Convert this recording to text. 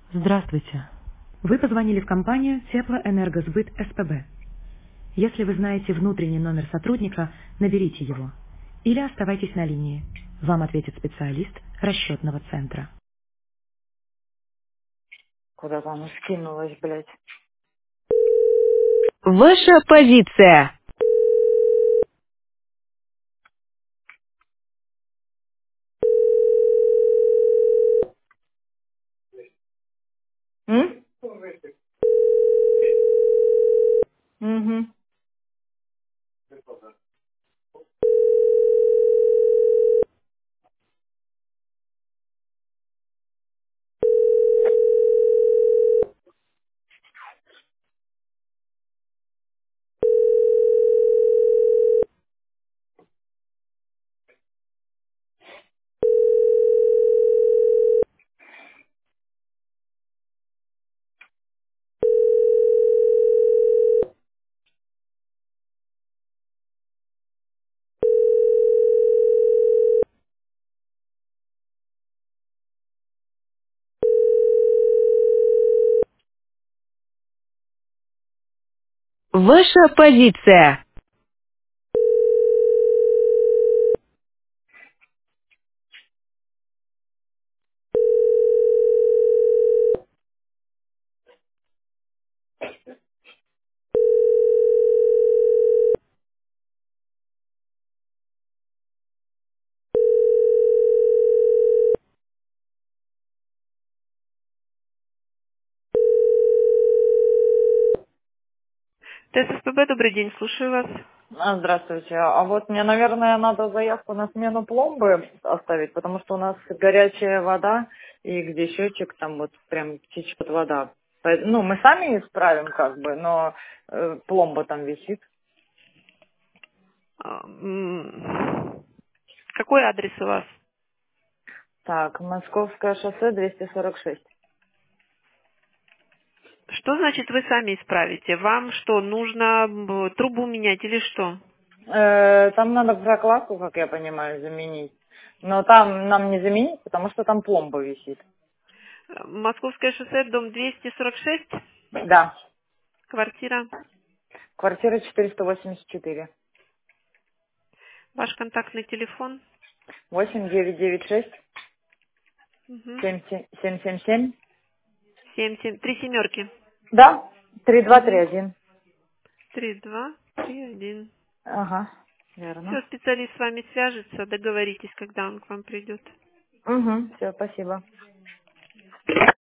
Здравствуйте. Вы позвонили в компанию Теплоэнергосбыт СПБ. Если вы знаете внутренний номер сотрудника, наберите его. Или оставайтесь на линии. Вам ответит специалист расчетного центра. Куда-то она скинулась, блядь. Ваша позиция. М? Угу. Ваша позиция. ТССПБ, добрый день, слушаю вас. Здравствуйте. А вот мне, наверное, надо заявку на смену пломбы оставить, потому что у нас горячая вода, и где счетчик, там вот прям течет вода. Ну, мы сами исправим как бы, но пломба там висит. Какой адрес у вас? Так, Московское шоссе 246. Что значит вы сами исправите? Вам что, нужно трубу менять или что? Там надо прокладку, как я понимаю, заменить. Но там нам не заменить, потому что там пломба висит. Московское шоссе, дом 246, Да. квартира. Квартира 484. Ваш контактный телефон. 8996 Угу. 777. 77, три семерки. Да, Угу. 3231. 3231. Ага, Все, верно. специалист с вами свяжется, договоритесь, когда он к вам придет. Угу, все, спасибо.